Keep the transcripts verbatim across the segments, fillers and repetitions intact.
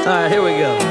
Alright, here we go.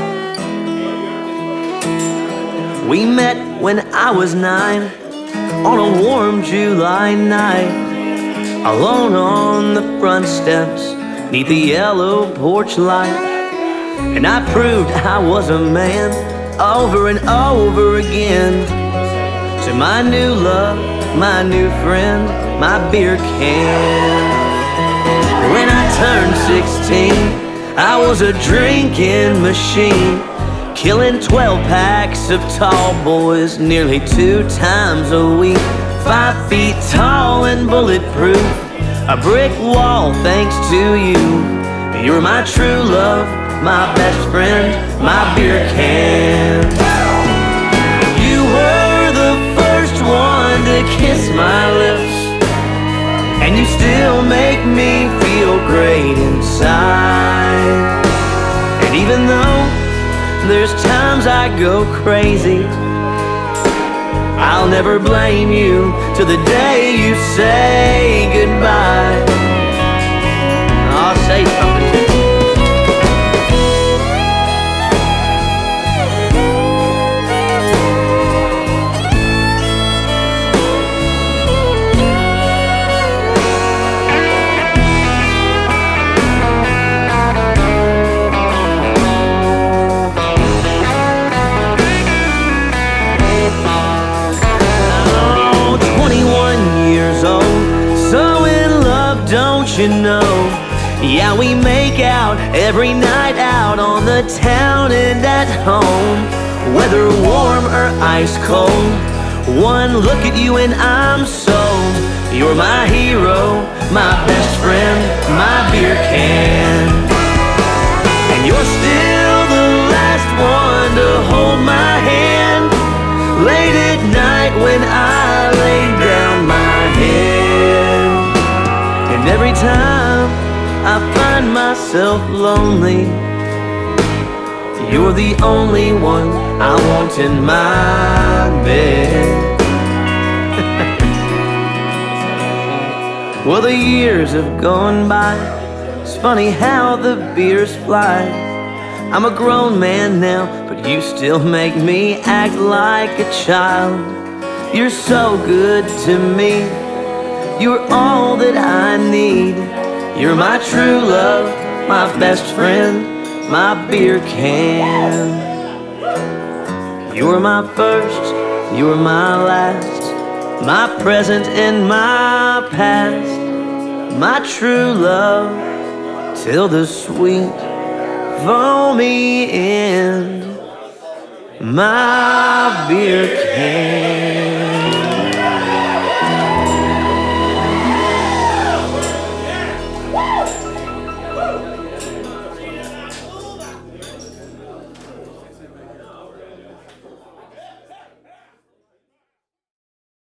We met when I was nine, on a warm July night, alone on the front steps, neath the yellow porch light. And I proved I was a man, over and over again, to my new love, my new friend, my beer can. When I turned sixteen, I was a drinking machine, killing twelve packs of tall boys nearly two times a week. Five feet tall and bulletproof, a brick wall thanks to you. You're my true love, my best friend, my beer can. You were the first one to kiss my lips, and you still make me feel great inside. And even though there's times I go crazy, I'll never blame you till the day you say goodbye. I'll say something to you. Don't you know? Yeah, we make out every night out on the town and at home, whether warm or ice cold. One look at you and I'm sold. You're my hero, my best friend, my beer can. And you're still the last one to hold my hand, late at night when I lay down my head. And every time I find myself lonely, you're the only one I want in my bed. Well, the years have gone by, it's funny how the beers fly. I'm a grown man now, but you still make me act like a child. You're so good to me, you're all that I need. You're my true love, my best friend, my beer can. You're my first, you're my last, my present and my past, my true love, till the sweet foamy end, my beer can.